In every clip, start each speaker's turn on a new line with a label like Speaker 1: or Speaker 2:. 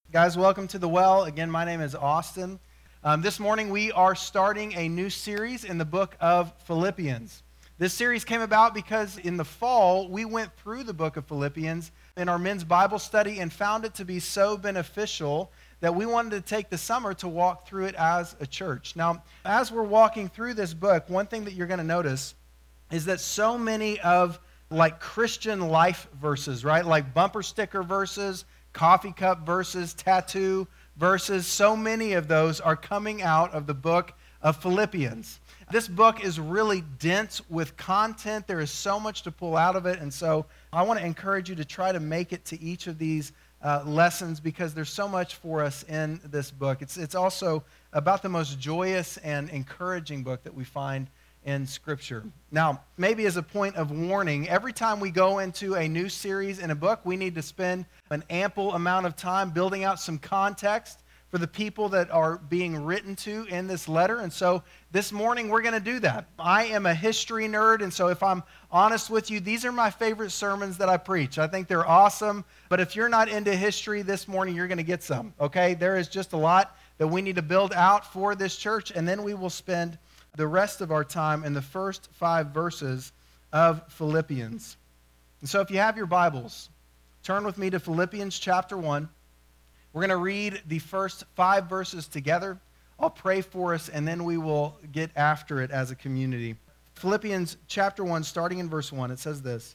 Speaker 1: Guys, welcome to The Well. Again, my name is Austin. This morning we are starting a new series in the book of Philippians. This series came about because in the fall we went through the book of Philippians in our men's Bible study and found it to be so beneficial that we wanted to take the summer to walk through it as a church. Now, as we're walking through this book, one thing that you're going to notice is that so many of Christian life verses, right? Like bumper sticker verses, coffee cup verses, tattoo verses, so many of those are coming out of the book of Philippians. This book is really dense with content. There is so much to pull out of it, and so I want to encourage you to try to make it to each of these lessons because there's so much for us in this book. It's also about the most joyous and encouraging book that we find in Scripture. Now, maybe as a point of warning, every time we go into a new series in a book, we need to spend an ample amount of time building out some context for the people that are being written to in this letter. And so this morning we're going to do that. I am a history nerd, and so if I'm honest with you, these are my favorite sermons that I preach. I think they're awesome, but if you're not into history this morning, you're going to get some, okay? There is just a lot that we need to build out for this church, and then we will spend the rest of our time in the first 5 verses of Philippians. And so if you have your Bibles, turn with me to Philippians chapter 1. We're going to read the first 5 verses together. I'll pray for us, and then we will get after it as a community. Philippians chapter 1, starting in verse 1, it says this: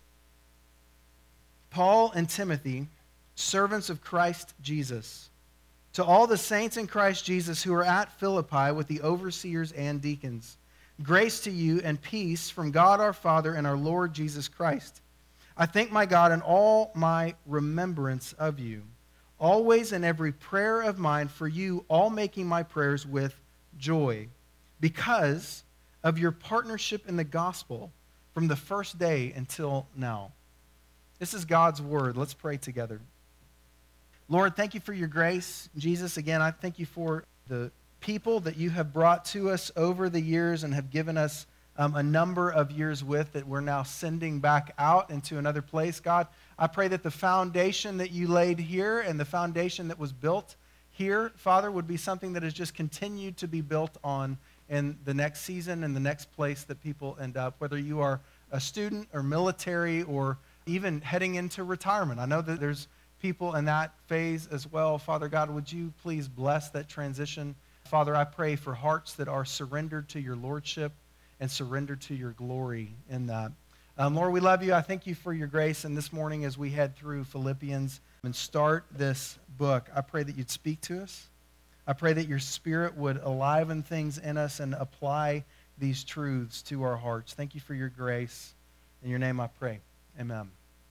Speaker 1: Paul and Timothy, servants of Christ Jesus, to all the saints in Christ Jesus who are at Philippi with the overseers and deacons, grace to you and peace from God our Father and our Lord Jesus Christ. I thank my God in all my remembrance of you, always in every prayer of mine for you, all making my prayers with joy, because of your partnership in the gospel from the first day until now. This is God's word. Let's pray together. Lord, thank you for your grace. Jesus, again, I thank you for the people that you have brought to us over the years and have given us a number of years with that we're now sending back out into another place. God, I pray that the foundation that you laid here and the foundation that was built here, Father, would be something that has just continued to be built on in the next season and the next place that people end up, whether you are a student or military or even heading into retirement. I know that there's people in that phase as well. Father God, would you please bless that transition? Father, I pray for hearts that are surrendered to your lordship and surrendered to your glory in that. Lord, we love you. I thank you for your grace. And this morning as we head through Philippians and start this book, I pray that you'd speak to us. I pray that your Spirit would enliven things in us and apply these truths to our hearts. Thank you for your grace. In your name I pray. Amen.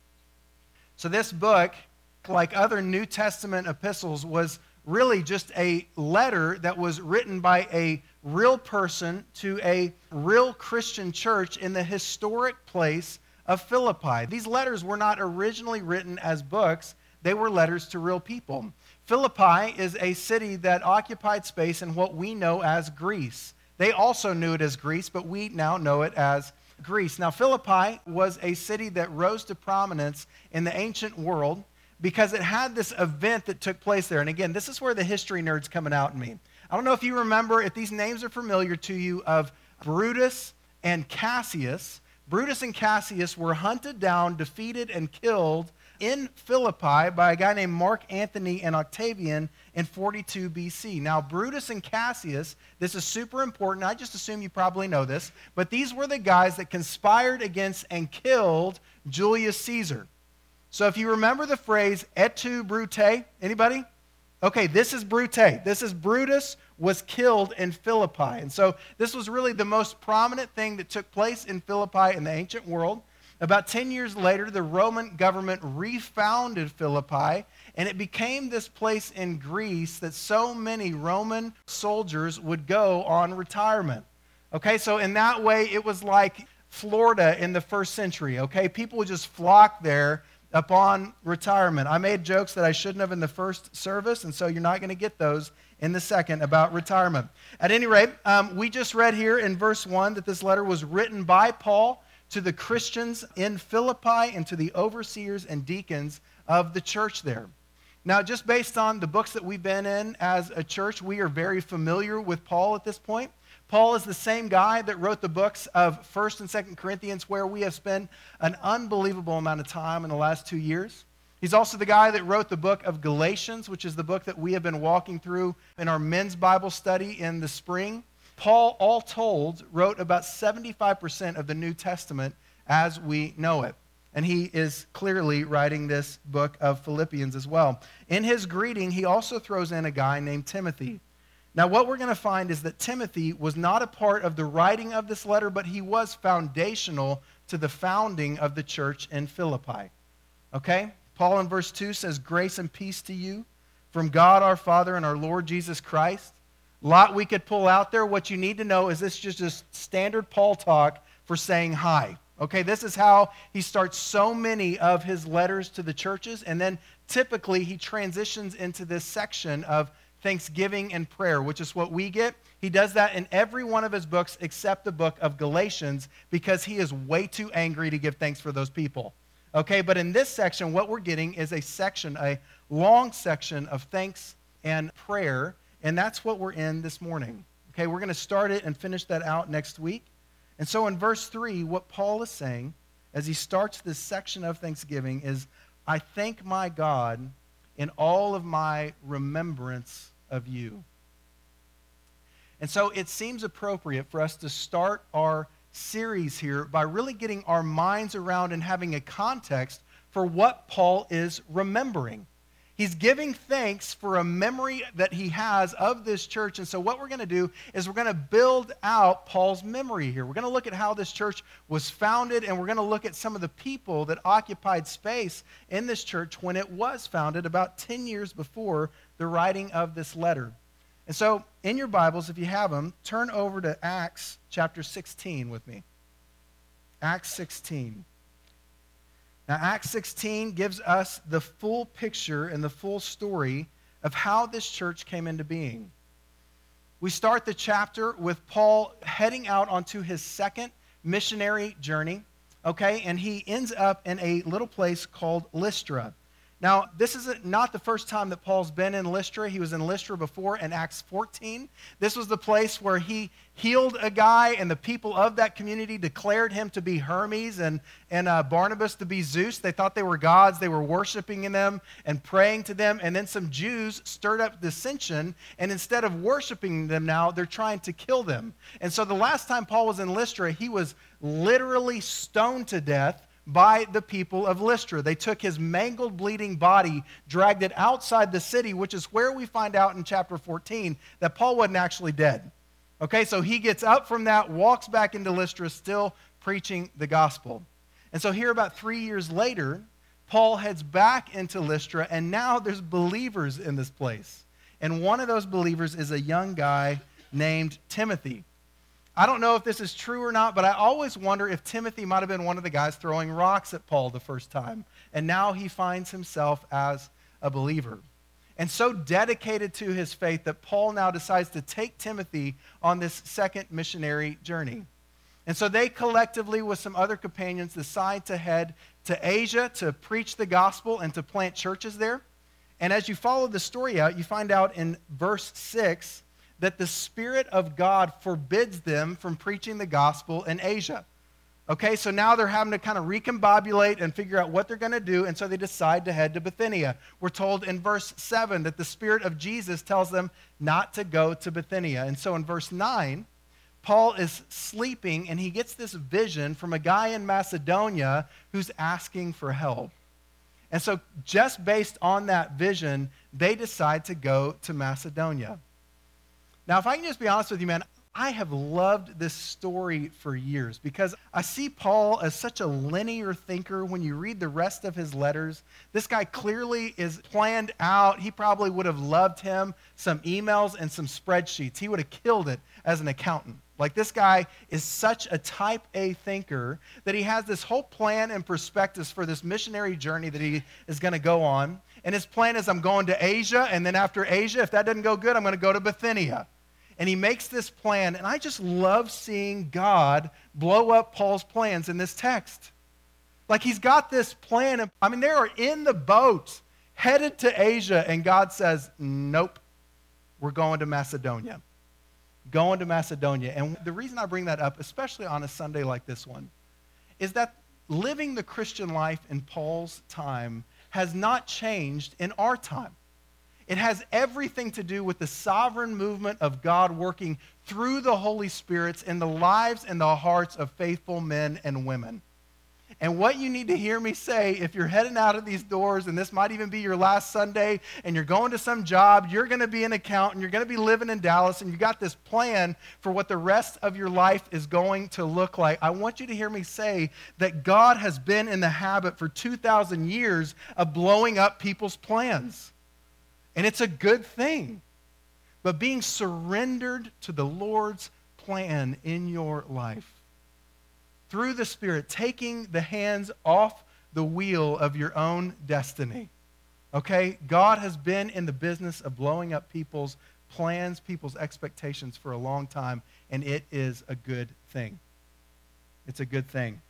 Speaker 1: So this book, like other New Testament epistles, was really just a letter that was written by a real person to a real Christian church in the historic place of Philippi. These letters were not originally written as books. They were letters to real people. Philippi is a city that occupied space in what we know as Greece. They also knew it as Greece, but we now know it as Greece. Now, Philippi was a city that rose to prominence in the ancient world because it had this event that took place there. And again, this is where the history nerd's coming out in me. I don't know if you remember, if these names are familiar to you, of Brutus and Cassius. Brutus and Cassius were hunted down, defeated, and killed in Philippi by a guy named Mark Antony and Octavian in 42 BC. Now, Brutus and Cassius, this is super important. I just assume you probably know this, but these were the guys that conspired against and killed Julius Caesar. So if you remember the phrase, et tu, Brute, anybody? Okay, this is Brute. This is Brutus was killed in Philippi. And so this was really the most prominent thing that took place in Philippi in the ancient world. About 10 years later, the Roman government refounded Philippi, and it became this place in Greece that so many Roman soldiers would go on retirement. Okay, so in that way, it was like Florida in the first century. Okay, people would just flock there upon retirement. I made jokes that I shouldn't have in the first service, and so you're not going to get those in the second about retirement. At any rate, we just read here in verse 1 that this letter was written by Paul to the Christians in Philippi and to the overseers and deacons of the church there. Now, just based on the books that we've been in as a church, we are very familiar with Paul at this point. Paul is the same guy that wrote the books of 1st and 2nd Corinthians, where we have spent an unbelievable amount of time in the last 2 years. He's also the guy that wrote the book of Galatians, which is the book that we have been walking through in our men's Bible study in the spring. Paul, all told, wrote about 75% of the New Testament as we know it. And he is clearly writing this book of Philippians as well. In his greeting, he also throws in a guy named Timothy. Now, what we're going to find is that Timothy was not a part of the writing of this letter, but he was foundational to the founding of the church in Philippi. Okay? Paul in verse 2 says, "Grace and peace to you from God our Father and our Lord Jesus Christ." A lot we could pull out there. What you need to know is this is just standard Paul talk for saying hi. Okay, this is how he starts so many of his letters to the churches, and then typically he transitions into this section of thanksgiving and prayer, which is what we get. He does that in every one of his books except the book of Galatians, because he is way too angry to give thanks for those people. Okay, but in this section, what we're getting is a long section of thanks and prayer, and that's what we're in this morning. Okay, we're going to start it and finish that out next week. And so in verse 3, what Paul is saying as he starts this section of thanksgiving is, "I thank my God in all of my remembrance of you." And so it seems appropriate for us to start our series here by really getting our minds around and having a context for what Paul is remembering. He's giving thanks for a memory that he has of this church. And so what we're going to do is we're going to build out Paul's memory here. We're going to look at how this church was founded, and we're going to look at some of the people that occupied space in this church when it was founded about 10 years before the writing of this letter. And so in your Bibles, if you have them, turn over to Acts chapter 16 with me. Acts 16. Now, Acts 16 gives us the full picture and the full story of how this church came into being. We start the chapter with Paul heading out onto his second missionary journey, okay? And he ends up in a little place called Lystra. Now, this is not the first time that Paul's been in Lystra. He was in Lystra before in Acts 14. This was the place where he healed a guy, and the people of that community declared him to be Hermes and Barnabas to be Zeus. They thought they were gods. They were worshiping them and praying to them. And then some Jews stirred up dissension, and instead of worshiping them now, they're trying to kill them. And so the last time Paul was in Lystra, he was literally stoned to death by the people of Lystra. They took his mangled, bleeding body, dragged it outside the city, which is where we find out in chapter 14 that Paul wasn't actually dead. Okay, so he gets up from that, walks back into Lystra, still preaching the gospel. And so here about 3 years later, Paul heads back into Lystra, and now there's believers in this place. And one of those believers is a young guy named Timothy. I don't know if this is true or not, but I always wonder if Timothy might have been one of the guys throwing rocks at Paul the first time. And now he finds himself as a believer. And so dedicated to his faith that Paul now decides to take Timothy on this second missionary journey. And so they collectively, with some other companions, decide to head to Asia to preach the gospel and to plant churches there. And as you follow the story out, you find out in verse 6 that the Spirit of God forbids them from preaching the gospel in Asia. Okay, so now they're having to kind of recombobulate and figure out what they're going to do, and so they decide to head to Bithynia. We're told in verse 7 that the Spirit of Jesus tells them not to go to Bithynia. And so in verse 9, Paul is sleeping, and he gets this vision from a guy in Macedonia who's asking for help. And so just based on that vision, they decide to go to Macedonia. Now, if I can just be honest with you, man, I have loved this story for years because I see Paul as such a linear thinker. When you read the rest of his letters, this guy clearly is planned out. He probably would have loved him some emails and some spreadsheets. He would have killed it as an accountant. Like, this guy is such a type A thinker that he has this whole plan and prospectus for this missionary journey that he is going to go on. And his plan is, I'm going to Asia, and then after Asia, if that doesn't go good, I'm going to go to Bithynia. And he makes this plan, and I just love seeing God blow up Paul's plans in this text. Like, he's got this plan. I mean, they are in the boat headed to Asia, and God says, nope, we're going to Macedonia. Going to Macedonia. And the reason I bring that up, especially on a Sunday like this one, is that living the Christian life in Paul's time has not changed in our time. It has everything to do with the sovereign movement of God working through the Holy Spirit in the lives and the hearts of faithful men and women. And what you need to hear me say, if you're heading out of these doors, and this might even be your last Sunday, and you're going to some job, you're going to be an accountant, you're going to be living in Dallas, and you got this plan for what the rest of your life is going to look like, I want you to hear me say that God has been in the habit for 2,000 years of blowing up people's plans. And it's a good thing. But being surrendered to the Lord's plan in your life, through the Spirit, taking the hands off the wheel of your own destiny. Okay? God has been in the business of blowing up people's plans, people's expectations for a long time, and it is a good thing. It's a good thing.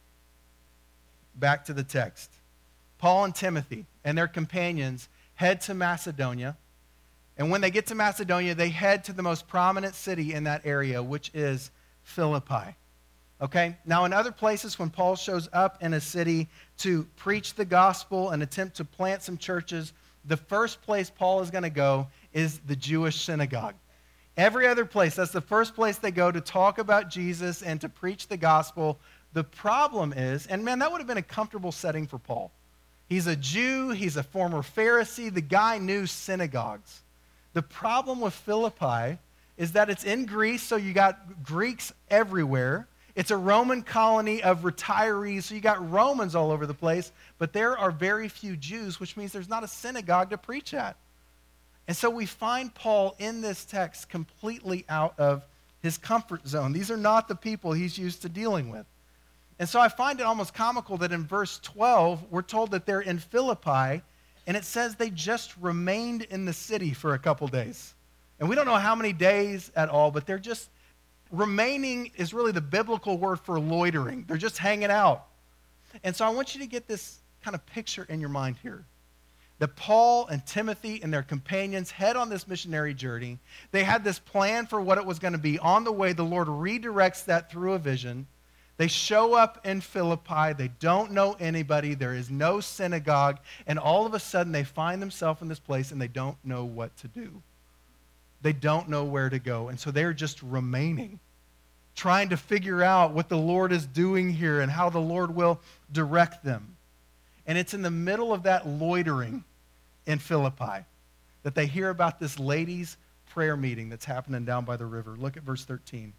Speaker 1: Back to the text. Paul and Timothy and their companions head to Macedonia, and when they get to Macedonia, they head to the most prominent city in that area, which is Philippi. Okay? Now, in other places, when Paul shows up in a city to preach the gospel and attempt to plant some churches, the first place Paul is going to go is the Jewish synagogue. Every other place, that's the first place they go to talk about Jesus and to preach the gospel. The problem is, and man, that would have been a comfortable setting for Paul. He's a Jew, he's a former Pharisee, the guy knew synagogues. The problem with Philippi is that it's in Greece, so you got Greeks everywhere. It's a Roman colony of retirees, so you got Romans all over the place, but there are very few Jews, which means there's not a synagogue to preach at. And so we find Paul in this text completely out of his comfort zone. These are not the people he's used to dealing with. And so I find it almost comical that in verse 12, we're told that they're in Philippi, and it says they just remained in the city for a couple days. And we don't know how many days at all, but they're just remaining is really the biblical word for loitering. They're just hanging out. And so I want you to get this kind of picture in your mind here. That Paul and Timothy and their companions head on this missionary journey. They had this plan for what it was going to be. On the way, the Lord redirects that through a vision. They show up in Philippi. They don't know anybody. There is no synagogue. And all of a sudden, they find themselves in this place and they don't know what to do. They don't know where to go. And so they're just remaining, trying to figure out what the Lord is doing here and how the Lord will direct them. And it's in the middle of that loitering in Philippi that they hear about this ladies' prayer meeting that's happening down by the river. Look at verse 13.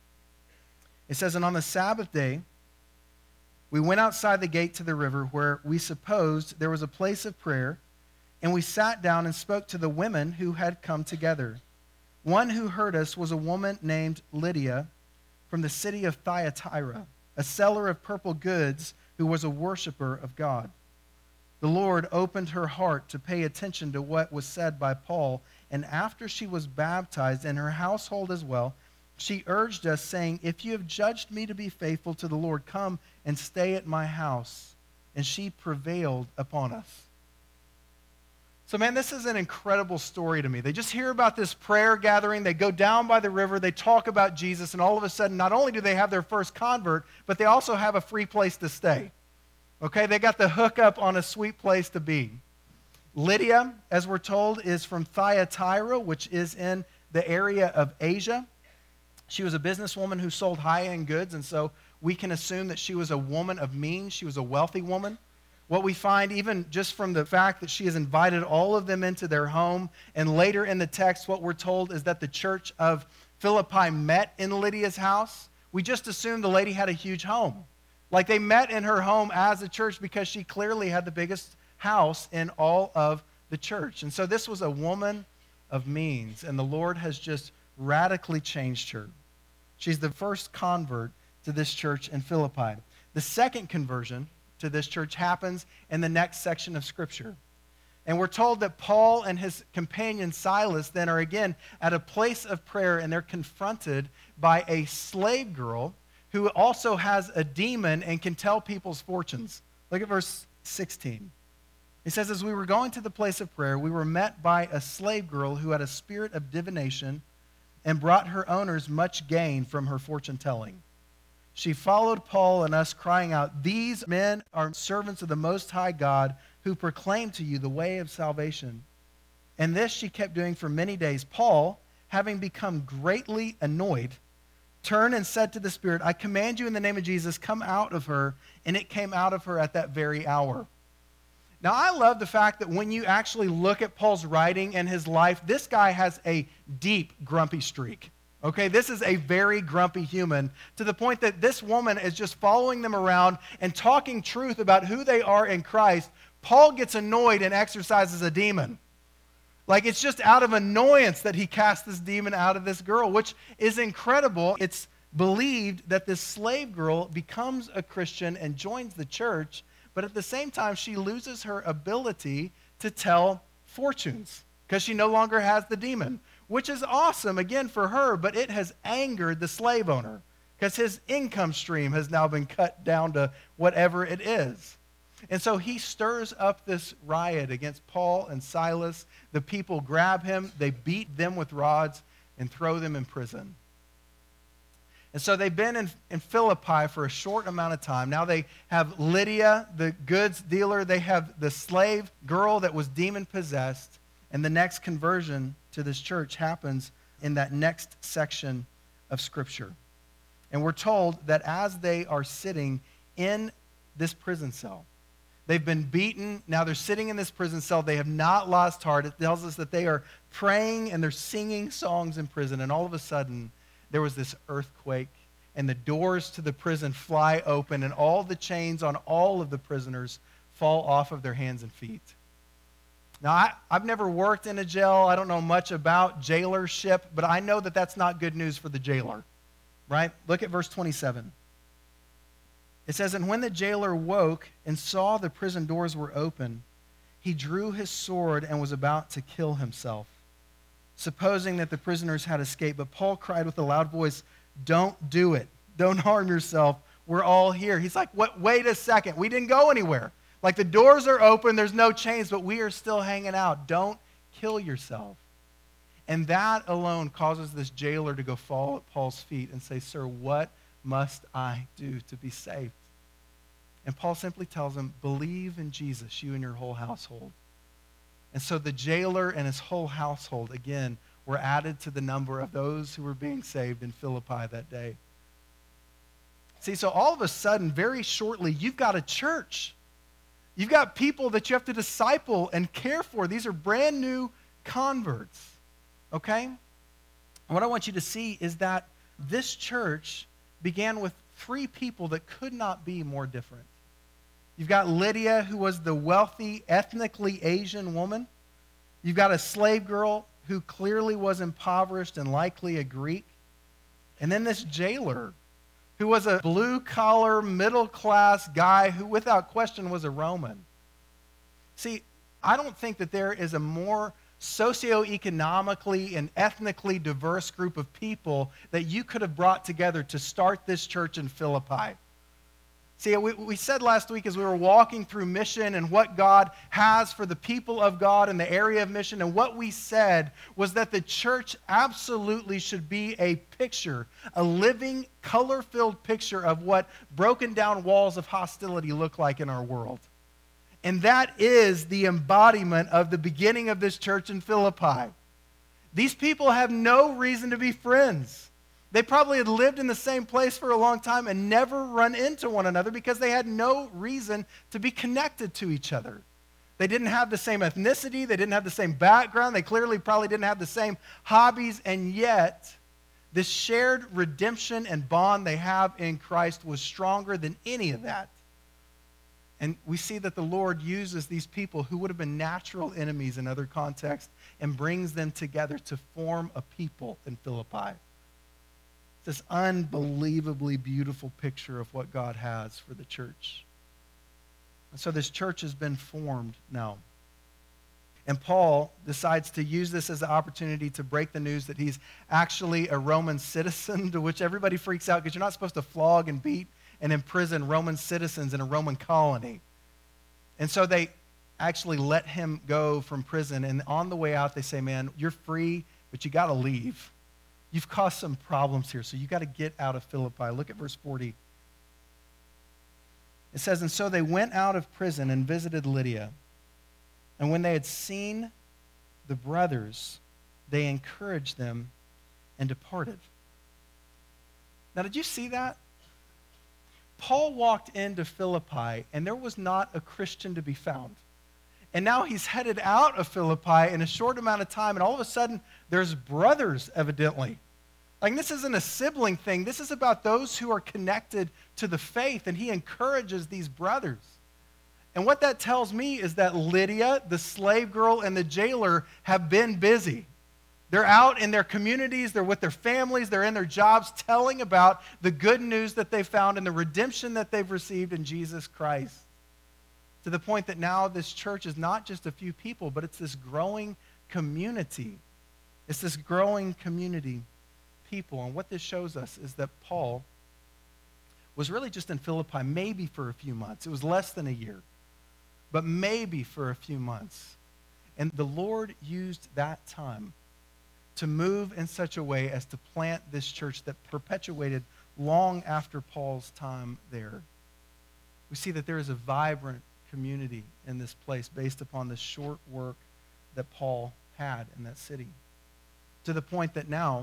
Speaker 1: It says, "And on the Sabbath day, we went outside the gate to the river where we supposed there was a place of prayer, and we sat down and spoke to the women who had come together. One who heard us was a woman named Lydia from the city of Thyatira, a seller of purple goods who was a worshiper of God. The Lord opened her heart to pay attention to what was said by Paul, and after she was baptized, and her household as well, she urged us, saying, 'If you have judged me to be faithful to the Lord, come and stay at my house.' And she prevailed upon us." So, man, this is an incredible story to me. They just hear about this prayer gathering. They go down by the river. They talk about Jesus. And all of a sudden, not only do they have their first convert, but they also have a free place to stay. Okay, they got the hookup on a sweet place to be. Lydia, as we're told, is from Thyatira, which is in the area of Asia. She was a businesswoman who sold high-end goods, and so we can assume that she was a woman of means. She was a wealthy woman. What we find, even just from the fact that she has invited all of them into their home, and later in the text, what we're told is that the church of Philippi met in Lydia's house. We just assume the lady had a huge home. Like they met in her home as a church because she clearly had the biggest house in all of the church. And so this was a woman of means, and the Lord has just radically changed her. She's the first convert to this church in Philippi. The second conversion to this church happens in the next section of Scripture. And we're told that Paul and his companion Silas then are again at a place of prayer, and they're confronted by a slave girl who also has a demon and can tell people's fortunes. Look at verse 16. He says, as we were going to the place of prayer, we were met by a slave girl who had a spirit of divination and brought her owners much gain from her fortune telling. She followed Paul and us, crying out, "These men are servants of the Most High God, who proclaim to you the way of salvation." And this she kept doing for many days. Paul, having become greatly annoyed, turned and said to the spirit, "I command you in the name of Jesus, come out of her." And it came out of her at that very hour. Now, I love the fact that when you actually look at Paul's writing and his life, this guy has a deep grumpy streak. Okay, this is a very grumpy human, to the point that this woman is just following them around and talking truth about who they are in Christ. Paul gets annoyed and exorcises a demon. Like, it's just out of annoyance that he casts this demon out of this girl, which is incredible. It's believed that this slave girl becomes a Christian and joins the church, but at the same time, she loses her ability to tell fortunes because she no longer has the demon, which is awesome, again, for her, but it has angered the slave owner because his income stream has now been cut down to whatever it is. And so he stirs up this riot against Paul and Silas. The people grab him, they beat them with rods, and throw them in prison. And so they've been in Philippi for a short amount of time. Now they have Lydia, the goods dealer. They have the slave girl that was demon-possessed. And the next conversion to this church happens in that next section of Scripture. And we're told that as they are sitting in this prison cell, they've been beaten. Now they're sitting in this prison cell. They have not lost heart. It tells us that they are praying and they're singing songs in prison. And all of a sudden, there was this earthquake, and the doors to the prison fly open, and all the chains on all of the prisoners fall off of their hands and feet. Now, I've never worked in a jail. I don't know much about jailership, but I know that that's not good news for the jailer, right? Look at verse 27. It says, "And when the jailer woke and saw the prison doors were open, he drew his sword and was about to kill himself, supposing that the prisoners had escaped. But Paul cried with a loud voice, 'Don't do it. Don't harm yourself. We're all here.'" He's like, "What? Wait a second. We didn't go anywhere. Like, the doors are open, there's no chains, but we are still hanging out. Don't kill yourself." And that alone causes this jailer to go fall at Paul's feet and say, "Sir, what must I do to be saved?" And Paul simply tells him, "Believe in Jesus, you and your whole household." And so the jailer and his whole household, again, were added to the number of those who were being saved in Philippi that day. See, so all of a sudden, very shortly, you've got a church. You've got people that you have to disciple and care for. These are brand new converts, okay? And what I want you to see is that this church began with three people that could not be more different. You've got Lydia, who was the wealthy, ethnically Asian woman. You've got a slave girl who clearly was impoverished and likely a Greek. And then this jailer, who was a blue-collar, middle-class guy who, without question, was a Roman. See, I don't think that there is a more socioeconomically and ethnically diverse group of people that you could have brought together to start this church in Philippi. See, we said last week as we were walking through mission and what God has for the people of God in the area of mission, and what we said was that the church absolutely should be a picture, a living, color-filled picture of what broken down walls of hostility look like in our world. And that is the embodiment of the beginning of this church in Philippi. These people have no reason to be friends. They probably had lived in the same place for a long time and never run into one another because they had no reason to be connected to each other. They didn't have the same ethnicity. They didn't have the same background. They clearly probably didn't have the same hobbies. And yet, this shared redemption and bond they have in Christ was stronger than any of that. And we see that the Lord uses these people who would have been natural enemies in other contexts and brings them together to form a people in Philippi. This unbelievably beautiful picture of what God has for the church. And so this church has been formed now. And Paul decides to use this as an opportunity to break the news that he's actually a Roman citizen, to which everybody freaks out because you're not supposed to flog and beat and imprison Roman citizens in a Roman colony. And so they actually let him go from prison. And on the way out, they say, man, you're free, but you got to leave. You've caused some problems here, so you got to get out of Philippi. Look at verse 40. It says, and so they went out of prison and visited Lydia. And when they had seen the brothers, they encouraged them and departed. Now, did you see that? Paul walked into Philippi, and there was not a Christian to be found. And now he's headed out of Philippi in a short amount of time, and all of a sudden, there's brothers, evidently. Like, this isn't a sibling thing. This is about those who are connected to the faith, and he encourages these brothers. And what that tells me is that Lydia, the slave girl, and the jailer have been busy. They're out in their communities, they're with their families, they're in their jobs, telling about the good news that they found and the redemption that they've received in Jesus Christ. To the point that now this church is not just a few people, but it's this growing community. It's this growing community people. And what this shows us is that Paul was really just in Philippi maybe for a few months. It was less than a year, but maybe for a few months. And the Lord used that time to move in such a way as to plant this church that perpetuated long after Paul's time there. We see that there is a vibrant community in this place based upon the short work that Paul had in that city. To the point that now,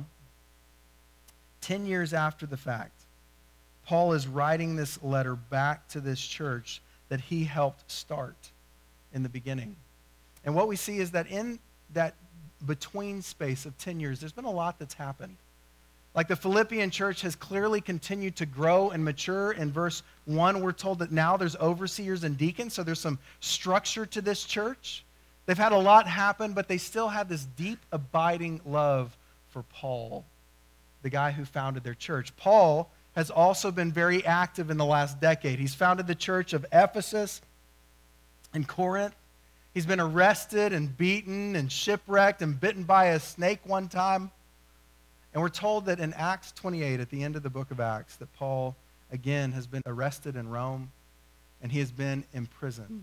Speaker 1: 10 years after the fact, Paul is writing this letter back to this church that he helped start in the beginning. And what we see is that in that between space of 10 years, there's been a lot that's happened. Like the Philippian church has clearly continued to grow and mature. In verse 1, we're told that now there's overseers and deacons, so there's some structure to this church. They've had a lot happen, but they still have this deep, abiding love for Paul, the guy who founded their church. Paul has also been very active in the last decade. He's founded the church of Ephesus and Corinth. He's been arrested and beaten and shipwrecked and bitten by a snake one time. And we're told that in Acts 28, at the end of the book of Acts, that Paul, again, has been arrested in Rome, and he has been imprisoned.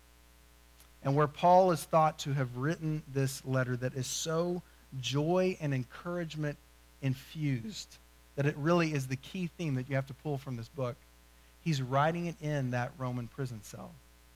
Speaker 1: And where Paul is thought to have written this letter that is so joy and encouragement infused, that it really is the key theme that you have to pull from this book, he's writing it in that Roman prison cell.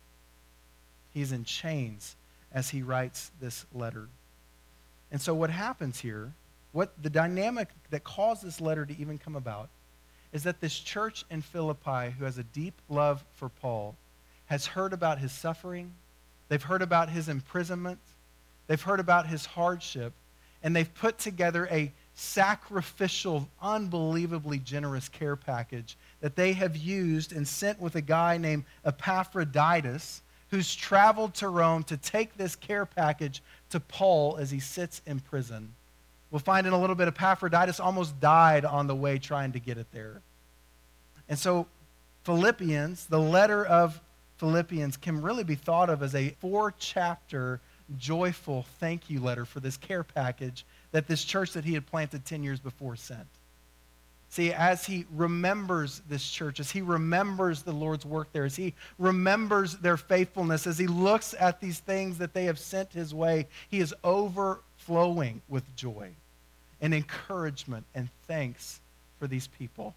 Speaker 1: He's in chains as he writes this letter. And so what happens here, what the dynamic that caused this letter to even come about, is that this church in Philippi, who has a deep love for Paul, has heard about his suffering, they've heard about his imprisonment, they've heard about his hardship, and they've put together a sacrificial, unbelievably generous care package that they have used and sent with a guy named Epaphroditus, who's traveled to Rome to take this care package to Paul as he sits in prison. We'll find in a little bit Epaphroditus almost died on the way trying to get it there. And so Philippians, the letter of Philippians, can really be thought of as a 4-chapter joyful thank you letter for this care package that this church that he had planted 10 years before sent. See, as he remembers this church, as he remembers the Lord's work there, as he remembers their faithfulness, as he looks at these things that they have sent his way, he is overflowing with joy and encouragement and thanks for these people.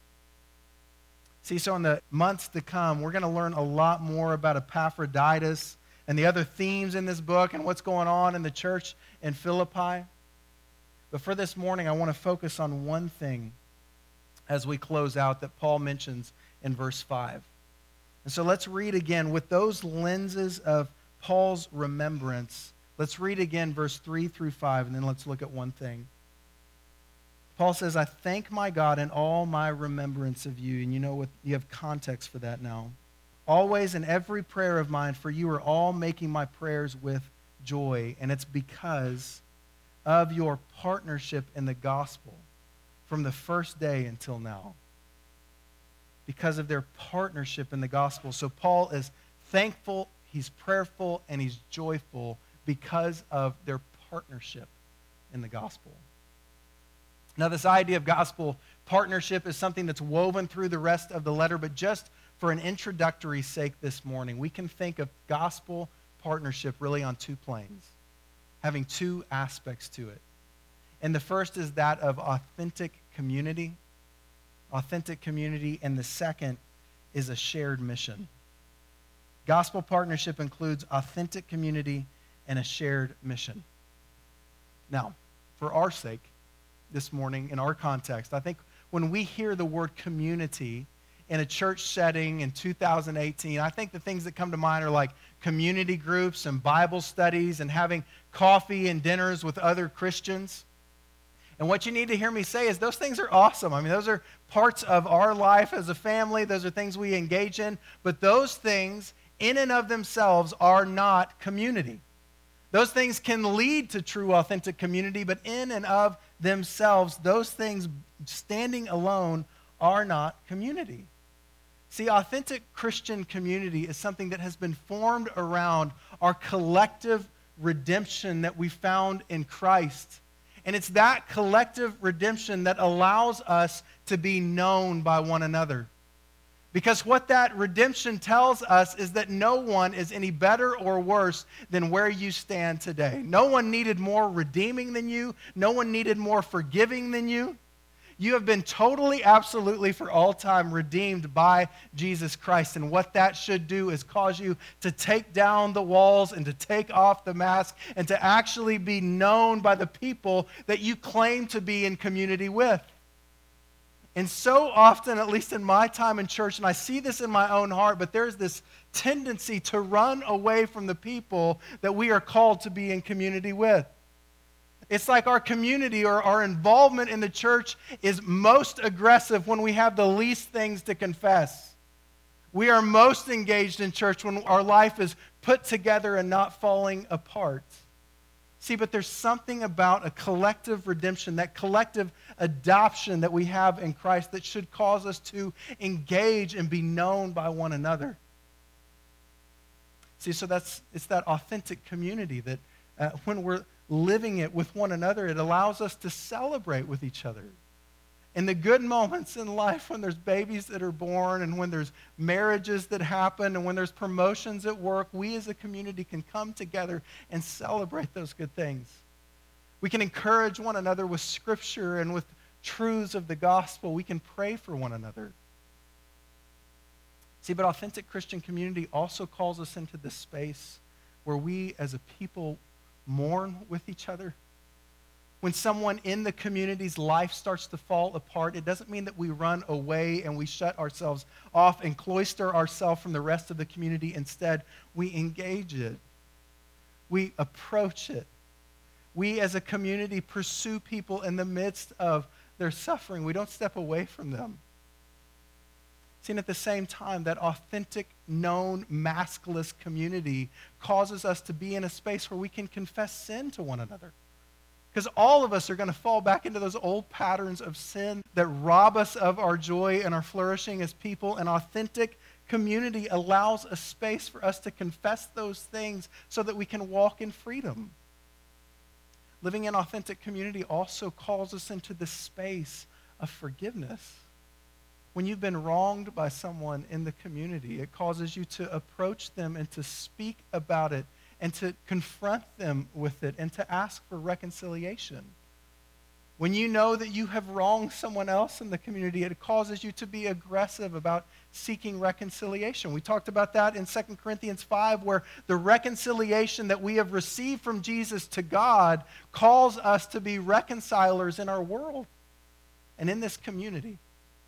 Speaker 1: See, so in the months to come, we're going to learn a lot more about Epaphroditus and the other themes in this book and what's going on in the church in Philippi. But for this morning, I want to focus on one thing as we close out that Paul mentions in verse 5. And so let's read again with those lenses of Paul's remembrance. Let's read again verse 3 through 5, and then let's look at one thing. Paul says, I thank my God in all my remembrance of you. And you know what? You have context for that now. Always in every prayer of mine, for you are all making my prayers with joy. And it's because of your partnership in the gospel from the first day until now. Because of their partnership in the gospel. So Paul is thankful, he's prayerful, and he's joyful because of their partnership in the gospel. Now, this idea of gospel partnership is something that's woven through the rest of the letter, but just for an introductory sake this morning, we can think of gospel partnership really on two planes, having two aspects to it. And the first is that of authentic community, and the second is a shared mission. Gospel partnership includes authentic community and a shared mission. Now, for our sake, this morning, in our context, I think when we hear the word community in a church setting in 2018, I think the things that come to mind are like community groups and Bible studies and having coffee and dinners with other Christians. And what you need to hear me say is those things are awesome. I mean, those are parts of our life as a family. Those are things we engage in. But those things, in and of themselves, are not community. Those things can lead to true, authentic community, but in and of themselves, those things standing alone are not community. See, authentic Christian community is something that has been formed around our collective redemption that we found in Christ. And it's that collective redemption that allows us to be known by one another. Because what that redemption tells us is that no one is any better or worse than where you stand today. No one needed more redeeming than you. No one needed more forgiving than you. You have been totally, absolutely, for all time redeemed by Jesus Christ. And what that should do is cause you to take down the walls and to take off the mask and to actually be known by the people that you claim to be in community with. And so often, at least in my time in church, and I see this in my own heart, but there's this tendency to run away from the people that we are called to be in community with. It's like our community or our involvement in the church is most aggressive when we have the least things to confess. We are most engaged in church when our life is put together and not falling apart. See, but there's something about a collective redemption, that collective adoption that we have in Christ that should cause us to engage and be known by one another. See, so it's that authentic community that when we're living it with one another, it allows us to celebrate with each other. In the good moments in life, when there's babies that are born and when there's marriages that happen and when there's promotions at work, we as a community can come together and celebrate those good things. We can encourage one another with Scripture and with truths of the gospel. We can pray for one another. See, but authentic Christian community also calls us into this space where we as a people mourn with each other. When someone in the community's life starts to fall apart, it doesn't mean that we run away and we shut ourselves off and cloister ourselves from the rest of the community. Instead, we engage it. We approach it. We as a community pursue people in the midst of their suffering. We don't step away from them. See, and at the same time, that authentic, known, maskless community causes us to be in a space where we can confess sin to one another. Because all of us are going to fall back into those old patterns of sin that rob us of our joy and our flourishing as people. An authentic community allows a space for us to confess those things so that we can walk in freedom. Living in authentic community also calls us into the space of forgiveness. When you've been wronged by someone in the community, it causes you to approach them and to speak about it and to confront them with it and to ask for reconciliation. When you know that you have wronged someone else in the community, it causes you to be aggressive about seeking reconciliation. We talked about that in 2 Corinthians 5, where the reconciliation that we have received from Jesus to God calls us to be reconcilers in our world and in this community.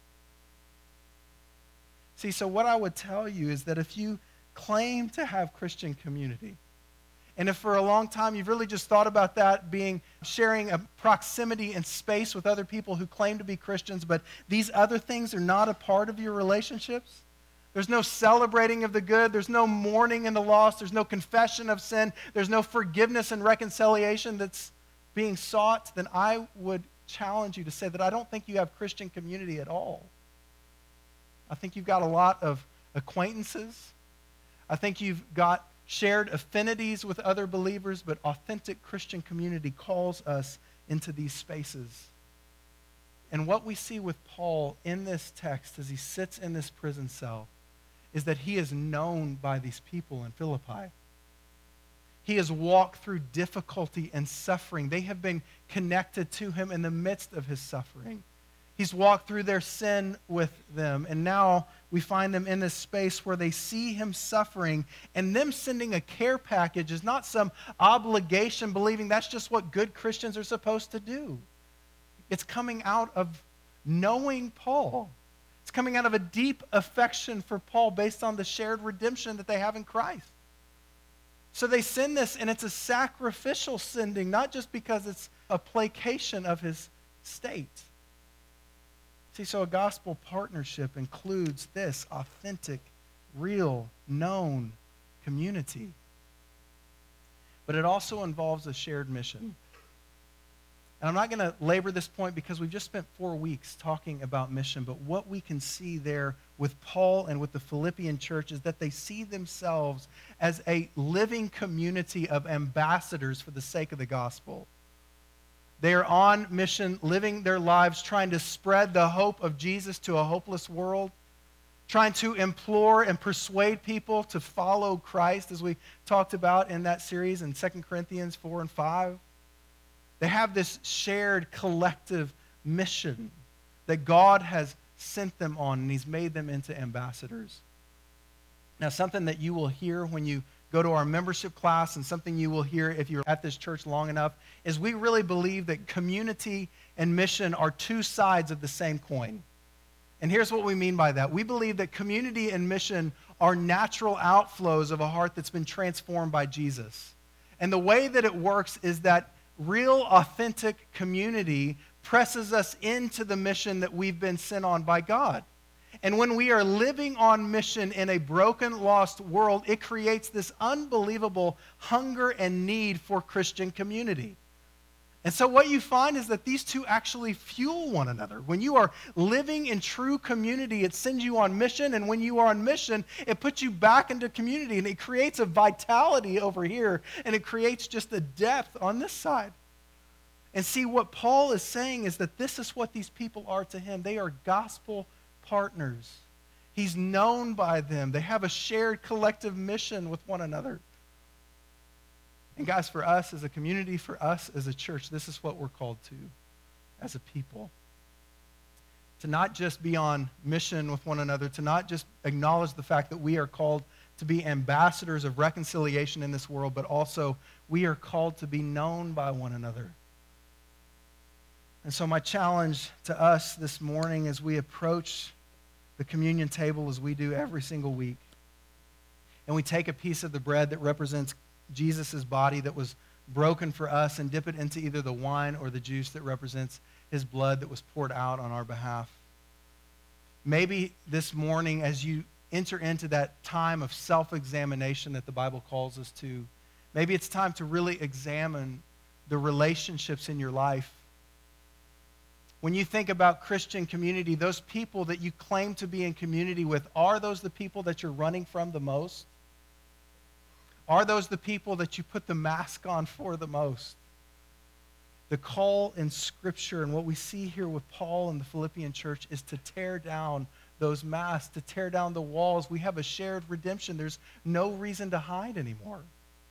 Speaker 1: See, so what I would tell you is that if you claim to have Christian community, and if for a long time you've really just thought about that being sharing a proximity and space with other people who claim to be Christians, but these other things are not a part of your relationships, there's no celebrating of the good, there's no mourning in the loss, there's no confession of sin, there's no forgiveness and reconciliation that's being sought, then I would challenge you to say that I don't think you have Christian community at all. I think you've got a lot of acquaintances. I think you've got shared affinities with other believers, but authentic Christian community calls us into these spaces. And what we see with Paul in this text as he sits in this prison cell is that he is known by these people in Philippi. he has walked through difficulty and suffering. They have been connected to him in the midst of his suffering. He's walked through their sin with them, and now we find them in this space where they see him suffering, and them sending a care package is not some obligation, believing that's just what good Christians are supposed to do. It's coming out of knowing Paul. It's coming out of a deep affection for Paul based on the shared redemption that they have in Christ. So they send this, and it's a sacrificial sending, not just because it's a placation of his state. See, so a gospel partnership includes this authentic, real, known community. But it also involves a shared mission. And I'm not going to labor this point because we've just spent 4 weeks talking about mission, but what we can see there with Paul and with the Philippian church is that they see themselves as a living community of ambassadors for the sake of the gospel. They are on mission, living their lives, trying to spread the hope of Jesus to a hopeless world, trying to implore and persuade people to follow Christ, as we talked about in that series in 2 Corinthians 4 and 5. They have this shared collective mission that God has sent them on, and he's made them into ambassadors. Now, something that you will hear when you go to our membership class, and something you will hear if you're at this church long enough, is we really believe that community and mission are two sides of the same coin. And here's what we mean by that. We believe that community and mission are natural outflows of a heart that's been transformed by Jesus. And the way that it works is that real, authentic community presses us into the mission that we've been sent on by God. And when we are living on mission in a broken, lost world, it creates this unbelievable hunger and need for Christian community. And so what you find is that these two actually fuel one another. When you are living in true community, it sends you on mission, and when you are on mission, it puts you back into community, and it creates a vitality over here, and it creates just a depth on this side. And see, what Paul is saying is that this is what these people are to him. They are gospel partners. He's known by them. They have a shared collective mission with one another. And guys, for us as a community, for us as a church, this is what we're called to as a people. To not just be on mission with one another, to not just acknowledge the fact that we are called to be ambassadors of reconciliation in this world, but also we are called to be known by one another. And so my challenge to us this morning as we approach the communion table, as we do every single week, and we take a piece of the bread that represents Jesus' body that was broken for us and dip it into either the wine or the juice that represents his blood that was poured out on our behalf. Maybe this morning, as you enter into that time of self-examination that the Bible calls us to, maybe it's time to really examine the relationships in your life. When you think about Christian community, those people that you claim to be in community with, are those the people that you're running from the most? Are those the people that you put the mask on for the most? The call in Scripture and what we see here with Paul and the Philippian church is to tear down those masks, to tear down the walls. We have a shared redemption. There's no reason to hide anymore.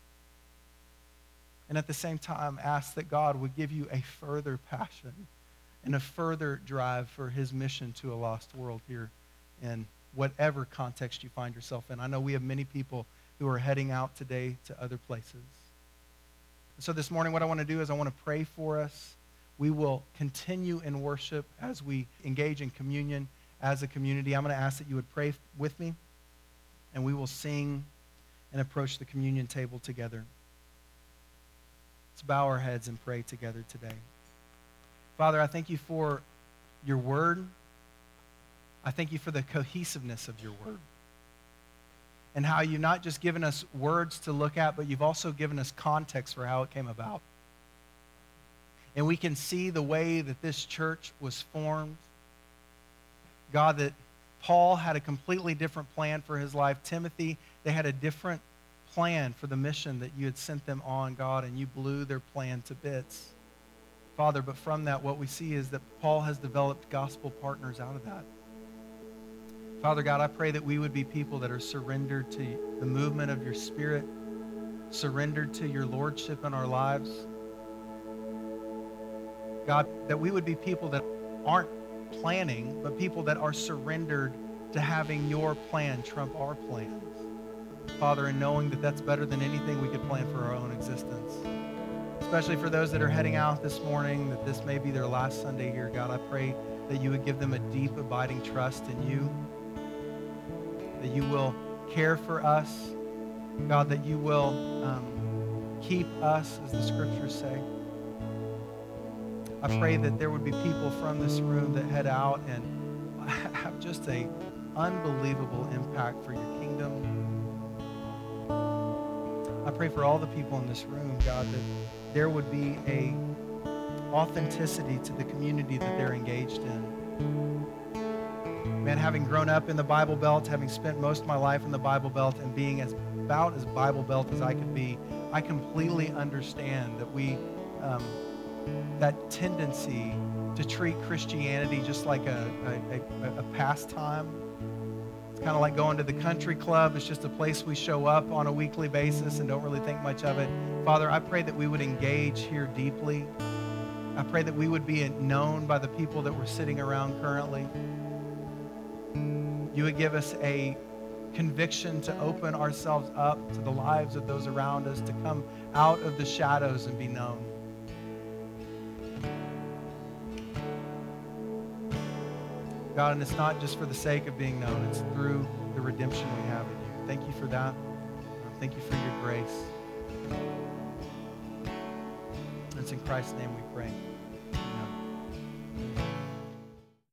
Speaker 1: And at the same time, ask that God would give you a further passion and a further drive for his mission to a lost world here in whatever context you find yourself in. I know we have many people who are heading out today to other places. So this morning what I want to do is I want to pray for us. We will continue in worship as we engage in communion as a community. I'm going to ask that you would pray with me, and we will sing and approach the communion table together. Let's bow our heads and pray together today. Father, I thank you for your word. I thank you for the cohesiveness of your word, and how you've not just given us words to look at, but you've also given us context for how it came about. And we can see the way that this church was formed. God, that Paul had a completely different plan for his life. Timothy, they had a different plan for the mission that you had sent them on, God, and you blew their plan to bits. Father, but from that, what we see is that Paul has developed gospel partners out of that. Father God, I pray that we would be people that are surrendered to the movement of your Spirit. surrendered to your lordship in our lives. God, that we would be people that aren't planning, but people that are surrendered to having your plan trump our plans. Father, and knowing that that's better than anything we could plan for our own existence. Especially for those that are heading out this morning, that this may be their last Sunday here, God, I pray that you would give them a deep, abiding trust in you, that you will care for us, God, that you will keep us, as the scriptures say. I pray that there would be people from this room that head out and have just an unbelievable impact for your kingdom. I pray for all the people in this room, God, that there would be a authenticity to the community that they're engaged in. Man, having grown up in the Bible Belt, having spent most of my life in the Bible Belt and being about as Bible Belt as I could be, I completely understand that that tendency to treat Christianity just like a pastime. It's kind of like going to the country club. It's just a place we show up on a weekly basis and don't really think much of it. Father, I pray that we would engage here deeply. I pray that we would be known by the people that we're sitting around currently. You would give us a conviction to open ourselves up to the lives of those around us, to come out of the shadows and be known. God, and it's not just for the sake of being known. It's through the redemption we have in you. Thank you for that. Thank you for your grace. It's in Christ's name we pray. Amen.